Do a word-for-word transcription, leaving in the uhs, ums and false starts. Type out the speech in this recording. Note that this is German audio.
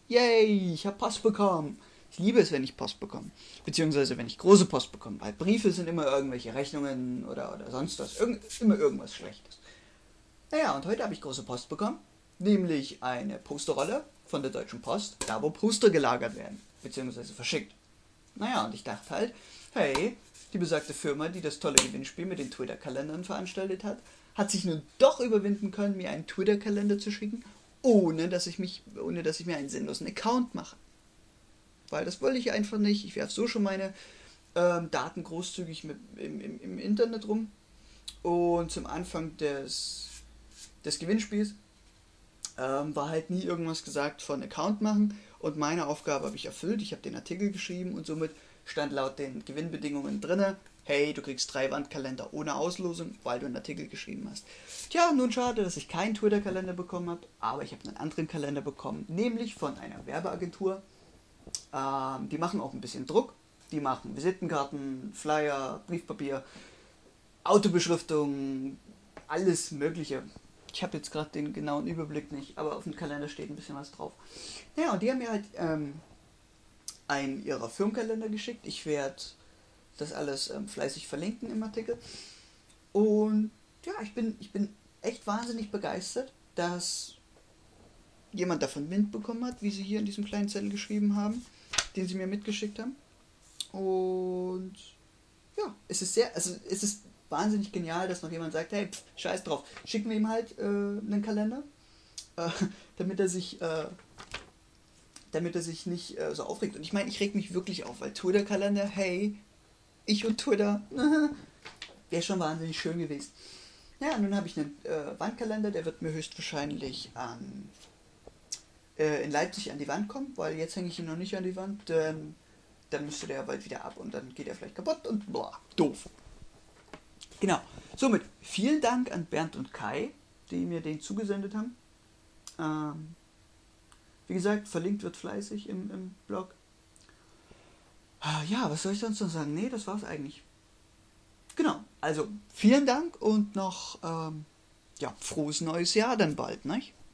Yay, ich habe Post bekommen. Ich liebe es, wenn ich Post bekomme. Beziehungsweise wenn ich große Post bekomme. Weil Briefe sind immer irgendwelche Rechnungen oder, oder sonst was. Irgend, immer irgendwas Schlechtes. Naja, und heute habe ich große Post bekommen. Nämlich eine Posterrolle von der Deutschen Post. Da, wo Poster gelagert werden. Beziehungsweise verschickt. Naja, und ich dachte halt, hey, die besagte Firma, die das tolle Gewinnspiel mit den Twitter-Kalendern veranstaltet hat, hat sich nun doch überwinden können, mir einen Twitter-Kalender zu schicken, ohne dass ich mich, ohne dass ich mir einen sinnlosen Account mache. Weil das wollte ich einfach nicht. Ich werfe so schon meine ähm, Daten großzügig mit, im, im, im Internet rum. Und zum Anfang des, des Gewinnspiels ähm, war halt nie irgendwas gesagt von Account machen. Und meine Aufgabe habe ich erfüllt. Ich habe den Artikel geschrieben und somit stand laut den Gewinnbedingungen drinne: hey, du kriegst drei Wandkalender ohne Auslosung, weil du einen Artikel geschrieben hast. Tja, nun schade, dass ich keinen Twitter-Kalender bekommen habe, aber ich habe einen anderen Kalender bekommen, nämlich von einer Werbeagentur. Ähm, die machen auch ein bisschen Druck. Die machen Visitenkarten, Flyer, Briefpapier, Autobeschriftung, alles Mögliche. Ich habe jetzt gerade den genauen Überblick nicht, aber auf dem Kalender steht ein bisschen was drauf. Naja, und die haben mir halt ähm, einen ihrer Firmenkalender geschickt. Ich werde das alles ähm, fleißig verlinken im Artikel. Und ja, ich bin, ich bin echt wahnsinnig begeistert, dass jemand davon Wind bekommen hat, wie sie hier in diesem kleinen Zettel geschrieben haben, den sie mir mitgeschickt haben. Und ja, es ist sehr, also es ist wahnsinnig genial, dass noch jemand sagt, hey, pff, scheiß drauf, schicken wir ihm halt äh, einen Kalender, äh, damit er sich, äh, damit er sich nicht äh, so aufregt. Und ich meine, ich reg mich wirklich auf, weil Twitter-Kalender, hey, ich und Twitter, wäre schon wahnsinnig schön gewesen. Ja, nun habe ich einen äh, Wandkalender, der wird mir höchstwahrscheinlich an, äh, in Leipzig an die Wand kommen, weil jetzt hänge ich ihn noch nicht an die Wand, denn dann müsste der bald wieder ab und dann geht er vielleicht kaputt und boah, doof. Genau, somit vielen Dank an Bernd und Kai, die mir den zugesendet haben. Ähm, wie gesagt, verlinkt wird fleißig im, im Blog. Ah, ja, was soll ich sonst noch sagen? Nee, das war's eigentlich. Genau, also vielen Dank und noch ähm, ja, frohes neues Jahr dann bald, nicht?